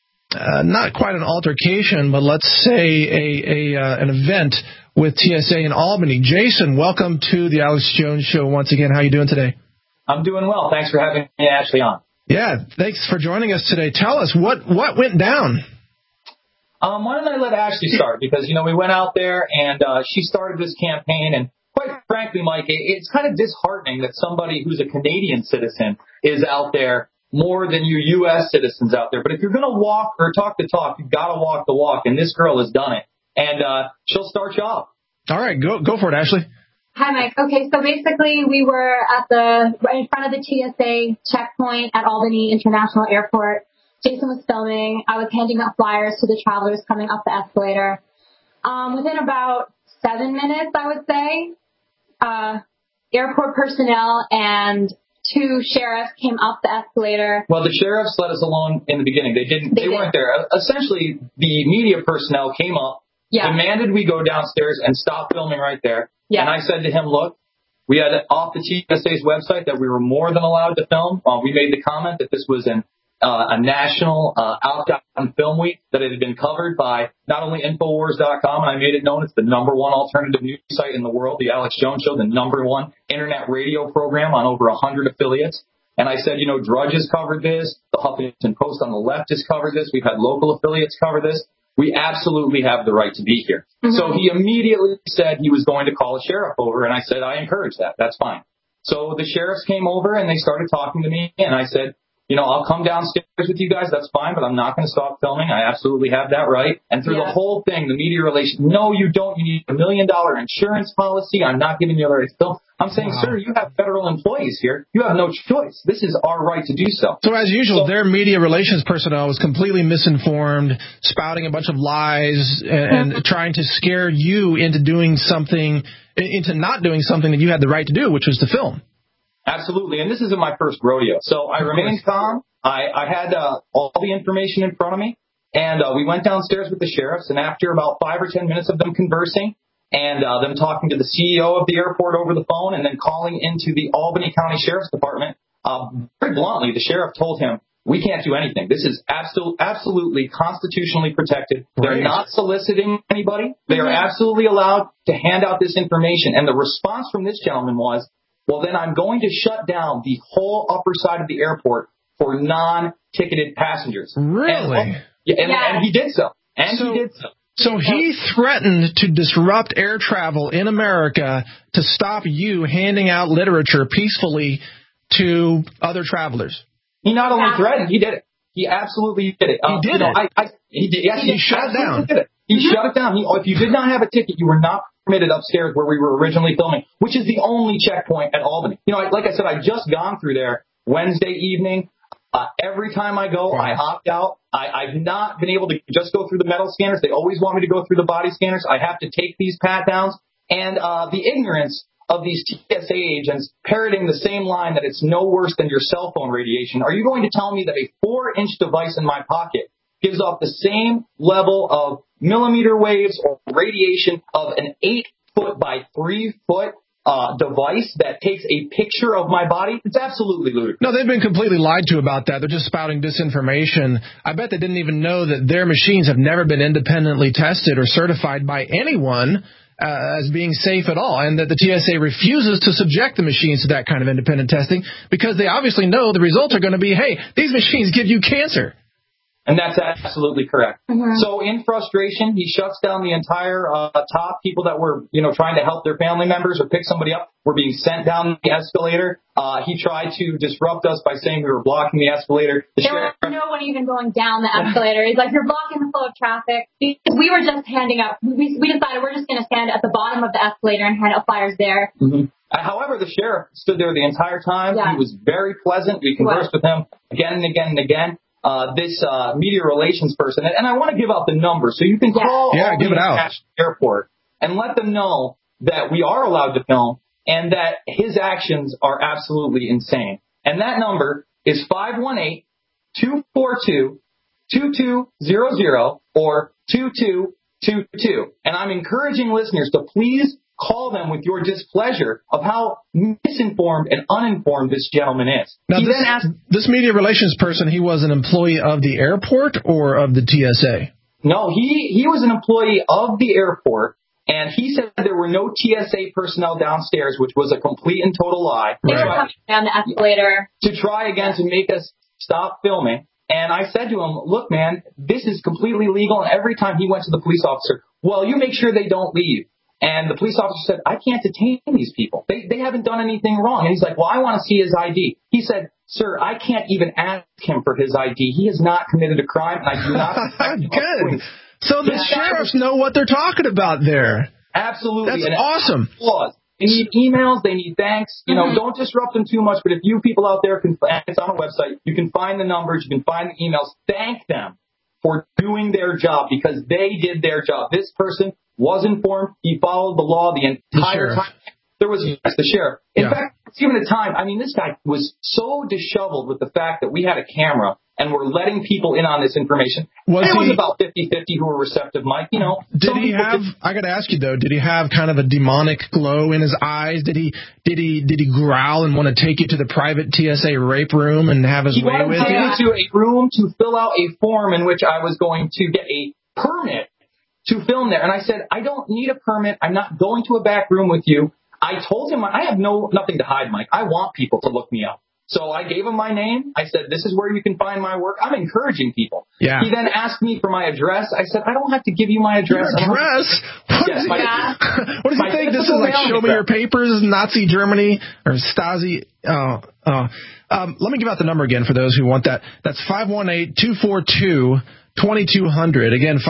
not quite an altercation, but let's say an event with TSA in Albany. Jason, welcome to the Alex Jones Show once again. How are you doing today? I'm doing well. Thanks for having me, Ashley, on. Yeah, thanks for joining us today. Tell us, what went down? Why don't I let Ashley start? Because, we went out there and she started this campaign. And quite frankly, Mike, it's kind of disheartening that somebody who's a Canadian citizen is out there more than you U.S. citizens out there. But if you're going to walk or talk the talk, you've got to walk the walk. And this girl has done it. And she'll start you off. All right, go for it, Ashley. Hi, Mike. Okay, so basically we were right in front of the TSA checkpoint at Albany International Airport. Jason was filming. I was handing out flyers to the travelers coming up the escalator. Within about 7 minutes, I would say, airport personnel and 2 sheriffs came up the escalator. Well, the sheriffs let us alone in the beginning. They weren't there. Essentially, the media personnel came up, demanded we go downstairs and stop filming right there. Yeah. And I said to him, look, we had off the TSA's website that we were more than allowed to film. We made the comment that this was a national out-of-town film week, that it had been covered by not only Infowars.com, and I made it known it's the #1 alternative news site in the world, the Alex Jones Show, the #1 internet radio program on over 100 affiliates. And I said, Drudge has covered this. The Huffington Post on the left has covered this. We've had local affiliates cover this. We absolutely have the right to be here. Mm-hmm. So he immediately said he was going to call a sheriff over, and I said, I encourage that. That's fine. So the sheriffs came over, and they started talking to me, and I said, I'll come downstairs with you guys. That's fine, but I'm not going to stop filming. I absolutely have that right. And through the whole thing, the media relations, no, you don't. You need $1 million insurance policy. I'm not giving you the right to film. I'm saying, sir, you have federal employees here. You have no choice. This is our right to do so. So as usual, their media relations personnel was completely misinformed, spouting a bunch of lies and trying to scare you into not doing something that you had the right to do, which was to film. Absolutely, and this isn't my first rodeo. So I remained calm. I had all the information in front of me, and we went downstairs with the sheriffs, and after about 5 or 10 minutes of them conversing and them talking to the CEO of the airport over the phone and then calling into the Albany County Sheriff's Department, very bluntly, the sheriff told him, we can't do anything. This is absolutely constitutionally protected. They're not soliciting anybody. They are absolutely allowed to hand out this information. And the response from this gentleman was, well, then I'm going to shut down the whole upper side of the airport for non-ticketed passengers. Really? And he did so. So he threatened to disrupt air travel in America to stop you handing out literature peacefully to other travelers. He not only threatened, he did it. He absolutely did it. He did it? He did. Yes, he shut it down. Did it. He shut it down. If you did not have a ticket, you were not permitted upstairs where we were originally filming, which is the only checkpoint at Albany. Like I said, I've just gone through there Wednesday evening. Every time I go, I opt out. I've not been able to just go through the metal scanners. They always want me to go through the body scanners. I have to take these pat-downs. And the ignorance of these TSA agents parroting the same line that it's no worse than your cell phone radiation. Are you going to tell me that a 4-inch device in my pocket gives off the same level of millimeter waves or radiation of an 8-foot by 3-foot device that takes a picture of my body? It's absolutely ludicrous. No, they've been completely lied to about that. They're just spouting disinformation. I bet they didn't even know that their machines have never been independently tested or certified by anyone as being safe at all, and that the TSA refuses to subject the machines to that kind of independent testing because they obviously know the results are going to be, hey, these machines give you cancer. And that's absolutely correct. Mm-hmm. So in frustration, he shuts down the entire top. People that were, trying to help their family members or pick somebody up were being sent down the escalator. He tried to disrupt us by saying we were blocking the escalator. There was no one even going down the escalator. He's like, you're blocking the flow of traffic. Because we were just handing out. We decided we're just going to stand at the bottom of the escalator and hand out flyers there. Mm-hmm. However, the sheriff stood there the entire time. Yeah. He was very pleasant. We conversed with him again and again and again. This media relations person, and I want to give out the number so you can call give it out. Airport and let them know that we are allowed to film and that his actions are absolutely insane. And that number is 518-242-2200 or 2222. And I'm encouraging listeners to please call them with your displeasure of how misinformed and uninformed this gentleman is. Now, this media relations person, he was an employee of the airport or of the TSA? No, he was an employee of the airport, and he said there were no TSA personnel downstairs, which was a complete and total lie. They were coming down the escalator. To try again to make us stop filming. And I said to him, look, man, this is completely legal. And every time he went to the police officer, well, you make sure they don't leave. And the police officer said, I can't detain these people. They haven't done anything wrong. And he's like, well, I want to see his ID. He said, sir, I can't even ask him for his ID. He has not committed a crime, and I do not. Good. So the sheriffs know what they're talking about there. Absolutely. That's awesome. They need emails. They need thanks. Don't disrupt them too much. But if you people out there it's on a website, you can find the numbers, you can find the emails. Thank them for doing their job because they did their job. This person was informed. He followed the law the entire time. There was the sheriff. In fact, even at the time, this guy was so disheveled with the fact that we had a camera and were letting people in on this information. It was about 50-50 who were receptive, Mike. Did he have? I got to ask you though. Did he have kind of a demonic glow in his eyes? Did he growl and want to take you to the private TSA rape room and have his way with you? He wanted to take me to a room to fill out a form in which I was going to get a permit to film there. And I said, I don't need a permit. I'm not going to a back room with you. I told him I have nothing to hide, Mike. I want people to look me up. So I gave him my name. I said, this is where you can find my work. I'm encouraging people. Yeah. He then asked me for my address. I said, I don't have to give you my address. Your address? What does he think? This is like show me your papers, Nazi Germany, or Stasi? Let me give out the number again for those who want that. That's 518-242-2200. Again,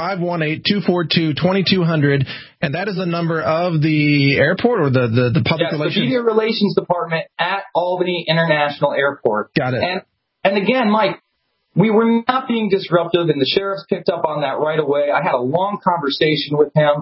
518-242-2200. And that is the number of the airport or the public relations? The media relations department at Albany International Airport. Got it. And again, Mike, we were not being disruptive, and the sheriffs picked up on that right away. I had a long conversation with him.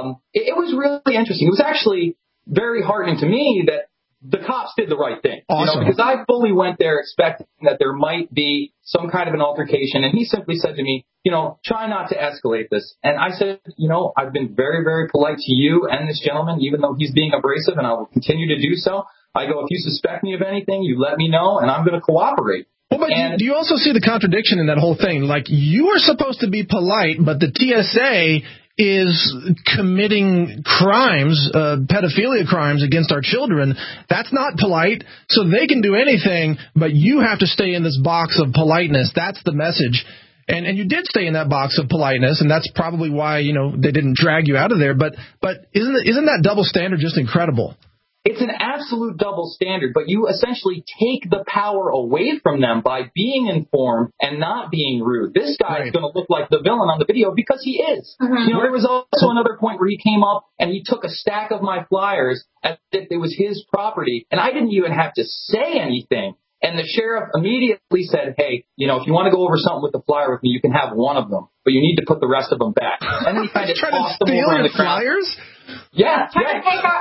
It was really interesting. It was actually very heartening to me that the cops did the right thing. Awesome. Because I fully went there expecting that there might be some kind of an altercation. And he simply said to me, try not to escalate this. And I said, I've been very, very polite to you and this gentleman, even though he's being abrasive, and I will continue to do so. I go, if you suspect me of anything, you let me know, and I'm going to cooperate. Well, but do you also see the contradiction in that whole thing? Like, you are supposed to be polite, but the TSA is committing crimes, pedophilia crimes against our children. That's not polite, so they can do anything, but you have to stay in this box of politeness. That's the message. And you did stay in that box of politeness, and that's probably why, they didn't drag you out of there. But isn't that double standard just incredible? It's an absolute double standard, but you essentially take the power away from them by being informed and not being rude. This guy is going to look like the villain on the video because he is. Mm-hmm. There was also another point where he came up and he took a stack of my flyers as if it was his property, and I didn't even have to say anything. And the sheriff immediately said, hey, if you want to go over something with the flyer with me, you can have one of them, but you need to put the rest of them back. And then he kind of tossed them over on the ground. Flyers? Yeah. Trying to take our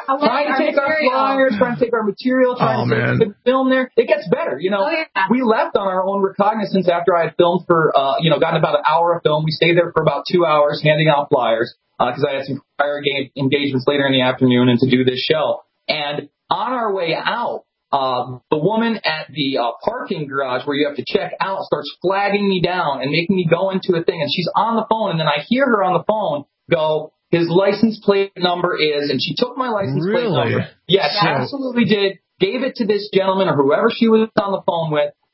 flyers, trying to take our material, trying to film there. It gets better. We left on our own recognizance after I had filmed for, gotten about an hour of film. We stayed there for about 2 hours handing out flyers because I had some prior engagements later in the afternoon and to do this show. And on our way out, the woman at the parking garage where you have to check out starts flagging me down and making me go into a thing. And she's on the phone, and then I hear her on the phone go, his license plate number is, and she took my license plate number. Yes, absolutely did. Gave it to this gentleman or whoever she was on the phone with.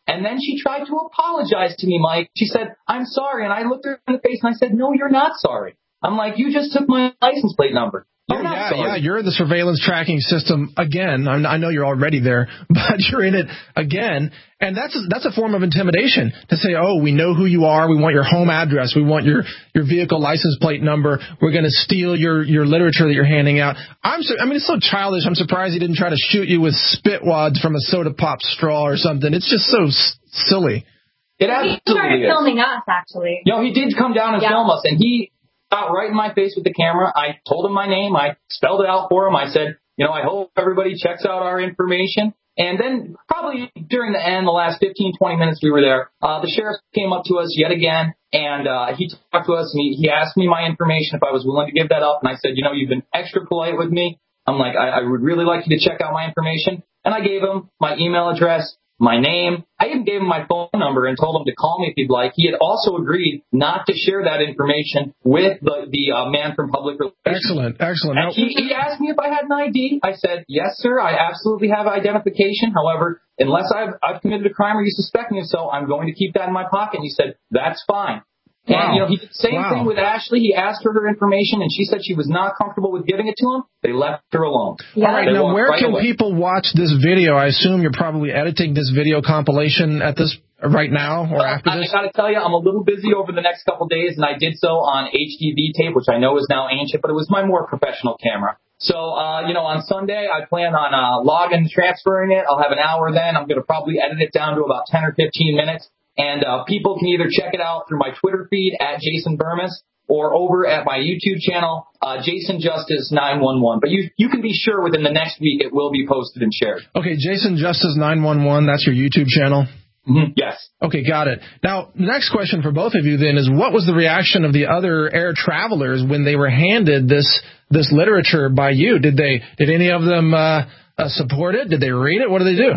And then she tried to apologize to me, Mike. She said, I'm sorry. And I looked her in the face and I said, no, you're not sorry. I'm like, you just took my license plate number. Yeah, you're in the surveillance tracking system again. I know you're already there, but you're in it again. And that's a form of intimidation to say, oh, we know who you are. We want your home address. We want your vehicle license plate number. We're going to steal your literature that you're handing out. It's so childish. I'm surprised he didn't try to shoot you with spit wads from a soda pop straw or something. It's just so silly. It absolutely He started is. filming us, actually. He did come down and film us, and he got right in my face with the camera. I told him my name. I spelled it out for him. I said, I hope everybody checks out our information. And then probably during the end, the last 15, 20 minutes we were there, the sheriff came up to us yet again, and he talked to us, and he asked me my information if I was willing to give that up. And I said, you've been extra polite with me. I'm like, I would really like you to check out my information. And I gave him my email address, my name. I even gave him my phone number and told him to call me if he'd like. He had also agreed not to share that information with the man from Public Relations. Excellent. And he asked me if I had an ID. I said, yes, sir, I absolutely have identification. However, unless I've committed a crime or you suspect me of so, I'm going to keep that in my pocket. And he said, that's fine. Wow. And, he did the same thing with Ashley. He asked her information, and she said she was not comfortable with giving it to him. They left her alone. Yeah. All right, now where can people watch this video? I assume you're probably editing this video compilation at this right now or after this? I got to tell you, I'm a little busy over the next couple days, and I did so on HDV tape, which I know is now ancient, but it was my more professional camera. So, on Sunday, I plan on logging and transferring it. I'll have an hour then. I'm going to probably edit it down to about 10 or 15 minutes. And people can either check it out through my Twitter feed at Jason Burmis or over at my YouTube channel, Jason Justice 911. But you can be sure within the next week it will be posted and shared. Okay, Jason Justice 911, that's your YouTube channel? Mm-hmm. Yes. Okay, got it. Now, the next question for both of you then is, what was the reaction of the other air travelers when they were handed this literature by you? Did any of them support it? Did they read it? What did they do?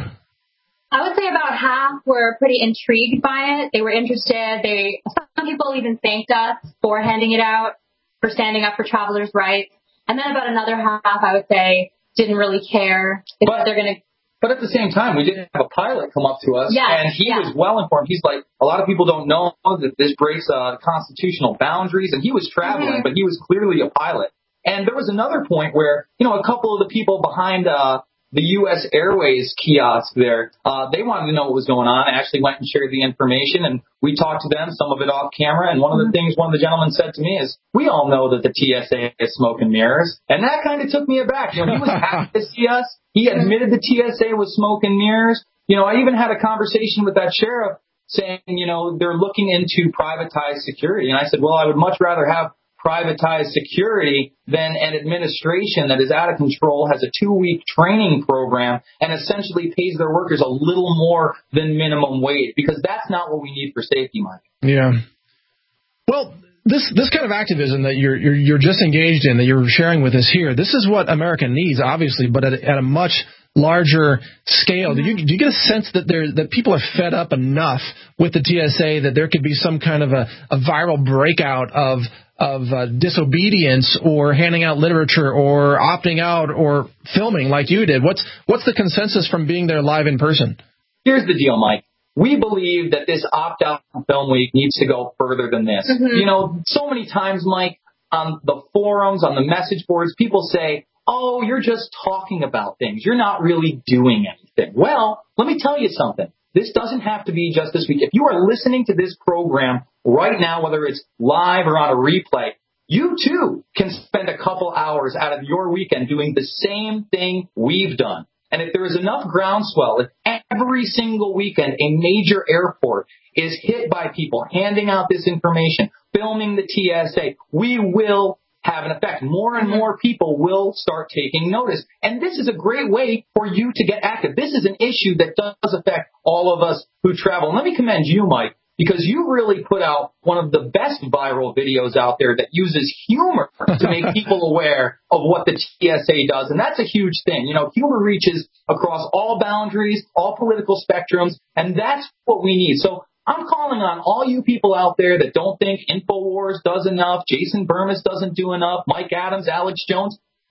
I would say about half were pretty intrigued by it. They were interested. Some people even thanked us for handing it out, for standing up for travelers' rights. And then about another half, I would say, didn't really care if they're going to. But at the same time, we did have a pilot come up to us, and he was well informed. He's like, a lot of people don't know that this breaks constitutional boundaries, and he was traveling, but he was clearly a pilot. And there was another point where, a couple of the people behind the U.S. Airways kiosk there, they wanted to know what was going on. I actually went and shared the information, and we talked to them, some of it off camera. And one of the things one of the gentlemen said to me is, we all know that the TSA is smoke and mirrors. And that kind of took me aback. He was happy to see us. He admitted the TSA was smoke and mirrors. I even had a conversation with that sheriff saying, they're looking into privatized security. And I said, well, I would much rather have privatized security than an administration that is out of control, has a 2-week training program, and essentially pays their workers a little more than minimum wage, because that's not what we need for safety, Mike. Yeah. Well, this kind of activism that you're just engaged in, that you're sharing with us here, this is what America needs, obviously, but at a much larger scale. Do you get a sense that people are fed up enough with the TSA that there could be some kind of a viral breakout of disobedience or handing out literature or opting out or filming like you did? What's the consensus from being there live in person? Here's the deal, Mike. We believe that this opt-out film week needs to go further than this. Mm-hmm. So many times, Mike, on the forums, on the message boards, people say, oh, you're just talking about things. You're not really doing anything. Well, let me tell you something. This doesn't have to be just this week. If you are listening to this program right now, whether it's live or on a replay, you too can spend a couple hours out of your weekend doing the same thing we've done. And if there is enough groundswell, if every single weekend a major airport is hit by people handing out this information, filming the TSA, we will have an effect. More and more people will start taking notice. And this is a great way for you to get active. This is an issue that does affect all of us who travel. And let me commend you, Mike, because you really put out one of the best viral videos out there that uses humor to make people aware of what the TSA does. And that's a huge thing. Humor reaches across all boundaries, all political spectrums, and that's what we need. So I'm calling on all you people out there that don't think InfoWars does enough, Jason Burmis doesn't do enough, Mike Adams, Alex Jones.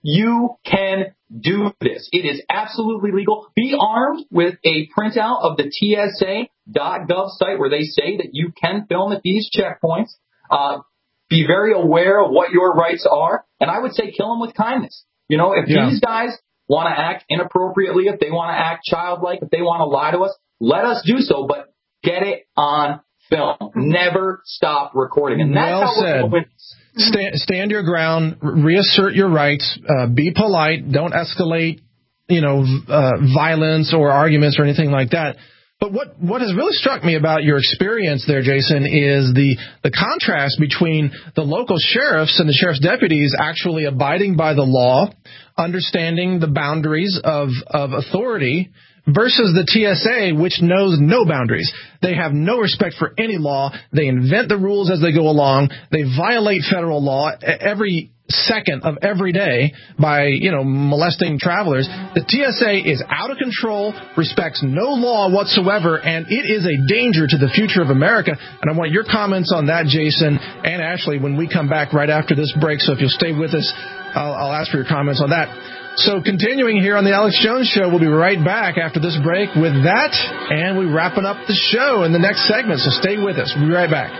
You can do this. It is absolutely legal. Be armed with a printout of the TSA.gov site where they say that you can film at these checkpoints. Be very aware of what your rights are. And I would say kill them with kindness. You know, if these guys want to act inappropriately, if they want to act childlike, if they want to lie to us, let us do so, but get it on film. Never stop recording. And that's well how we're going to win. Stand your ground, reassert your rights, be polite, don't escalate, violence or arguments or anything like that. But what has really struck me about your experience there, Jason, is the contrast between the local sheriffs and the sheriff's deputies actually abiding by the law, understanding the boundaries of authority, versus the TSA, which knows no boundaries. They have no respect for any law. They invent the rules as they go along. They violate federal law every second of every day by, molesting travelers. The TSA is out of control, respects no law whatsoever, and it is a danger to the future of America. And I want your comments on that, Jason and Ashley, when we come back right after this break. So if you'll stay with us, I'll ask for your comments on that. So continuing here on the Alex Jones Show, we'll be right back after this break with that, and we're wrapping up the show in the next segment, so stay with us. We'll be right back.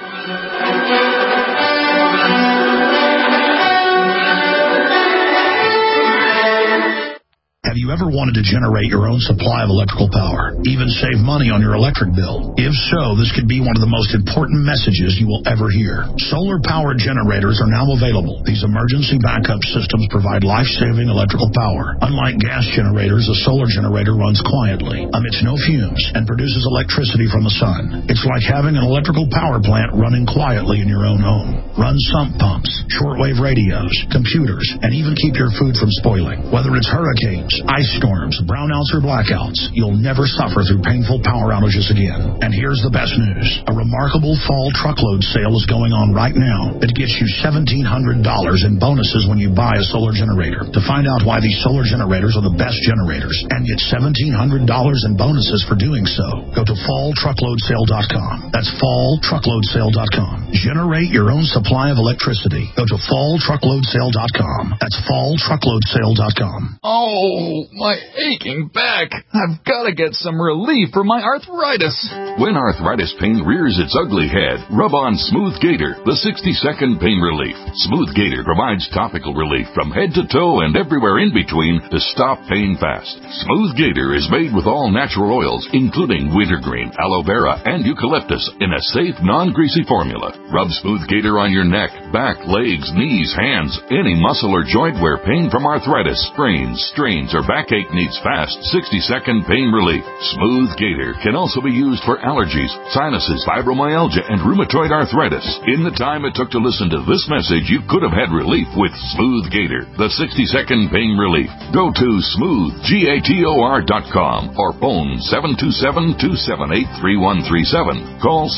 Have you ever wanted to generate your own supply of electrical power, even save money on your electric bill? If so, this could be one of the most important messages you will ever hear. Solar-powered generators are now available. These emergency backup systems provide life-saving electrical power. Unlike gas generators, a solar generator runs quietly, emits no fumes, and produces electricity from the sun. It's like having an electrical power plant running quietly in your own home. Run sump pumps, shortwave radios, computers, and even keep your food from spoiling. Whether it's hurricanes, ice storms, brownouts, or blackouts, you'll never suffer through painful power outages again. And here's the best news. A remarkable fall truckload sale is going on right now that gets you $1,700 in bonuses when you buy a solar generator. To find out why these solar generators are the best generators and get $1,700 in bonuses for doing so, go to falltruckloadsale.com. That's falltruckloadsale.com. Generate your own supply of electricity. Go to falltruckloadsale.com. That's falltruckloadsale.com. Oh, my aching back. I've got to get some relief for my arthritis. When arthritis pain rears its ugly head, rub on Smooth Gator, the 60-second pain relief. Smooth Gator provides topical relief from head to toe and everywhere in between to stop pain fast. Smooth Gator is made with all natural oils, including wintergreen, aloe vera, and eucalyptus in a safe, non-greasy formula. Rub Smooth Gator on your neck, back, legs, knees, hands, any muscle or joint where pain from arthritis, sprains, strains, or backache needs fast 60-second pain relief. Smooth Gator can also be used for allergies, sinuses, fibromyalgia, and rheumatoid arthritis. In the time it took to listen to this message, you could have had relief with Smooth Gator, the 60-second pain relief. Go to smoothgator.com or phone 727-278-3137. Call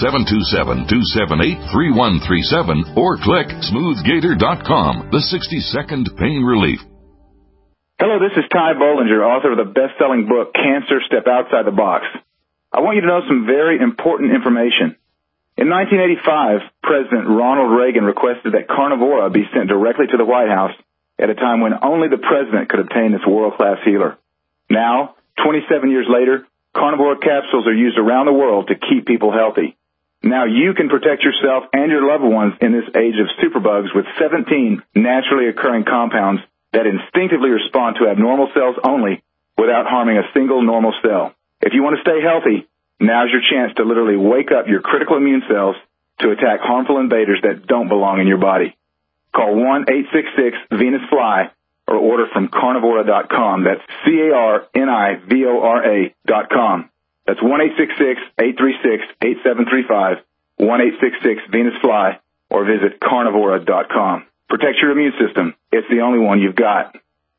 727-278-3137 or click smoothgator.com, the 60-second pain relief. Hello, this is Ty Bollinger, author of the best-selling book, Cancer, Step Outside the Box. I want you to know some very important information. In 1985, President Ronald Reagan requested that Carnivora be sent directly to the White House at a time when only the president could obtain this world-class healer. Now, 27 years later, Carnivora capsules are used around the world to keep people healthy. Now you can protect yourself and your loved ones in this age of superbugs with 17 naturally occurring compounds that instinctively respond to abnormal cells only without harming a single normal cell. If you want to stay healthy, now's your chance to literally wake up your critical immune cells to attack harmful invaders that don't belong in your body. Call 1-866-VENUS-FLY or order from carnivora.com. That's carnivora.com. That's 1-866-836-8735, 1-866-VENUS-FLY, or visit carnivora.com. Protect your immune system. It's the only one you've got.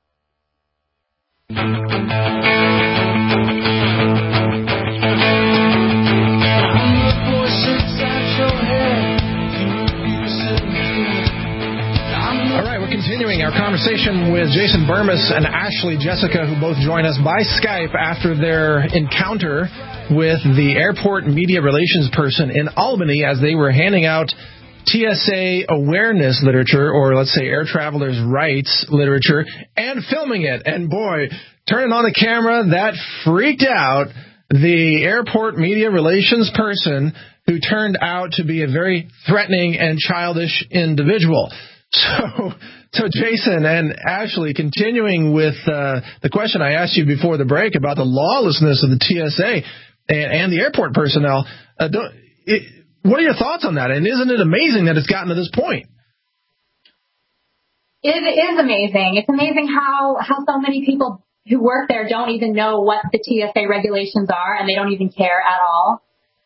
All right, we're continuing our conversation with Jason Bermas and Ashley Jessica, who both join us by Skype after their encounter with the airport media relations person in Albany as they were handing out TSA awareness literature, or let's say air travelers' rights literature, and filming it. And boy, turning on the camera, that freaked out the airport media relations person who turned out to be a very threatening and childish individual. So Jason and Ashley, continuing with the question I asked you before the break about the lawlessness of the TSA and the airport personnel, what are your thoughts on that? And isn't it amazing that it's gotten to this point? It is amazing. It's amazing how so many people who work there don't even know what the TSA regulations are, and they don't even care at all.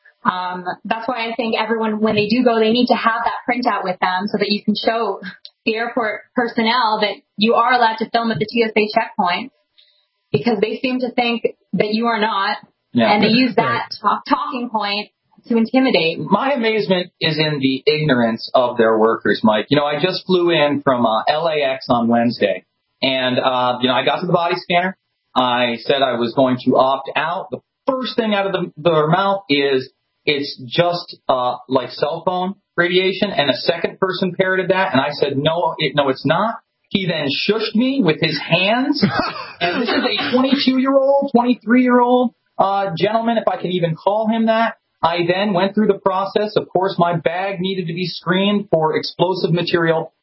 That's why I think everyone, when they do go, they need to have that printout with them so that you can show the airport personnel that you are allowed to film at the TSA checkpoint, because they seem to think that you are not, and they use that talking point to intimidate. My amazement is in the ignorance of their workers, Mike. You know, I just flew in from LAX on Wednesday, and, I got to the body scanner. I said I was going to opt out. The first thing out of their mouth is, it's just like cell phone radiation, and a second person parroted that, and I said, no, it's not. He then shushed me with his hands, and this is a 22-year-old, 23-year-old gentleman, if I can even call him that. I then went through the process. Of course, my bag needed to be screened for explosive material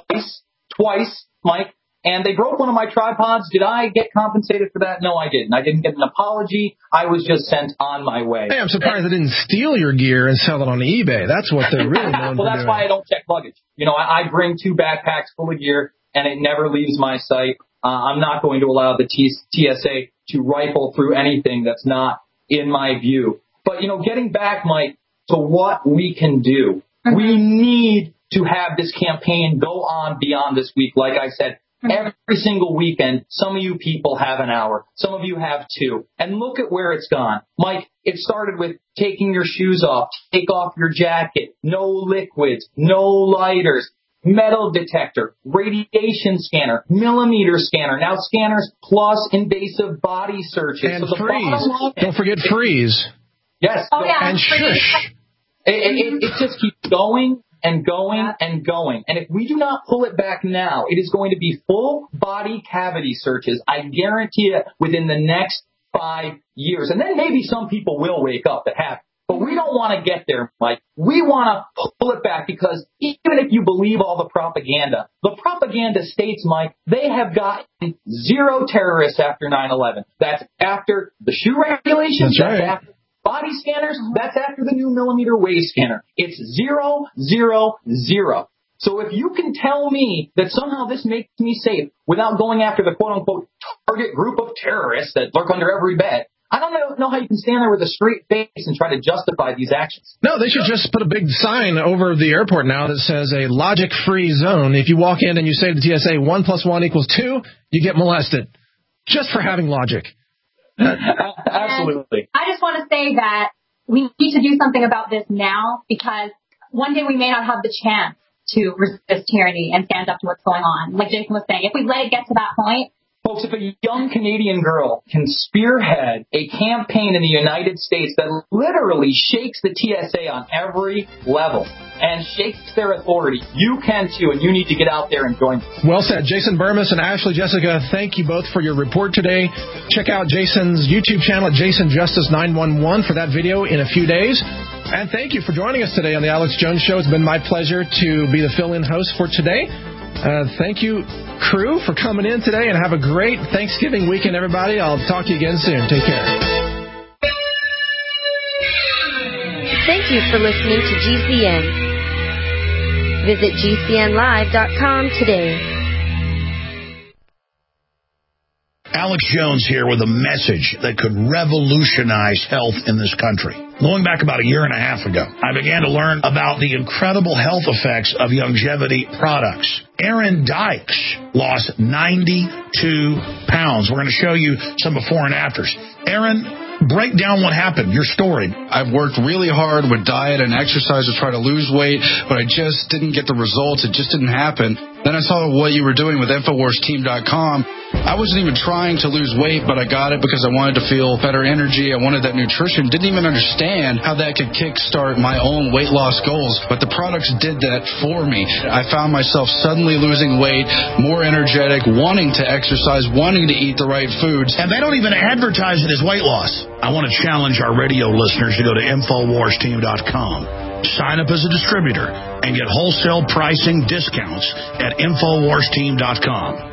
twice, Mike. And they broke one of my tripods. Did I get compensated for that? No, I didn't. I didn't get an apology. I was just sent on my way. Hey, I'm surprised they didn't steal your gear and sell it on eBay. That's what they're really known Well, for that's doing. why I don't check luggage. You know, I bring 2 backpacks full of gear, and it never leaves my sight. I'm not going to allow the TSA to rifle through anything that's not in my view. But, getting back, Mike, to what we can do, we need to have this campaign go on beyond this week. Like I said, every single weekend, some of you people have an hour. Some of you have 2. And look at where it's gone. Mike, it started with taking your shoes off, take off your jacket, no liquids, no lighters, metal detector, radiation scanner, millimeter scanner, now scanners plus invasive body searches. And so freeze. Don't forget freeze. Yes. And shush. It just keeps going and going and going. And if we do not pull it back now, it is going to be full body cavity searches. I guarantee it, within the next 5 years. And then maybe some people will wake up that have. But we don't want to get there, Mike. We want to pull it back, because even if you believe all the propaganda states, Mike, they have gotten 0 terrorists after 9/11. That's after the shoe regulations. That's right. After body scanners, that's after the new millimeter wave scanner. It's 0, 0, 0. So if you can tell me that somehow this makes me safe without going after the quote-unquote target group of terrorists that lurk under every bed, I don't know how you can stand there with a straight face and try to justify these actions. No, they should just put a big sign over the airport now that says a logic-free zone. If you walk in and you say to TSA 1 + 1 = 2, you get molested. Just for having logic. Absolutely. I just want to say that we need to do something about this now, because one day we may not have the chance to resist tyranny and stand up to what's going on. Like Jason was saying, if we let it get to that point. Folks, if a young Canadian girl can spearhead a campaign in the United States that literally shakes the TSA on every level and shakes their authority, you can too, and you need to get out there and join. Well said. Jason Burmis and Ashley Jessica, thank you both for your report today. Check out Jason's YouTube channel at JasonJustice911 for that video in a few days. And thank you for joining us today on the Alex Jones Show. It's been my pleasure to be the fill-in host for today. Thank you, crew, for coming in today, and have a great Thanksgiving weekend, everybody. I'll talk to you again soon. Take care. Thank you for listening to GCN. Visit GCNlive.com today. Alex Jones here with a message that could revolutionize health in this country. Going back about 1.5 years ago, I began to learn about the incredible health effects of longevity products. Aaron Dykes lost 92 pounds. We're going to show you some before and afters. Aaron, break down what happened, your story. I've worked really hard with diet and exercise to try to lose weight, but I just didn't get the results. It just didn't happen. Then I saw what you were doing with InfoWarsTeam.com. I wasn't even trying to lose weight, but I got it because I wanted to feel better energy. I wanted that nutrition. Didn't even understand how that could kickstart my own weight loss goals, but the products did that for me. I found myself suddenly losing weight, more energetic, wanting to exercise, wanting to eat the right foods. And they don't even advertise it as weight loss. I want to challenge our radio listeners to go to InfoWarsTeam.com. Sign up as a distributor and get wholesale pricing discounts at InfoWarsTeam.com.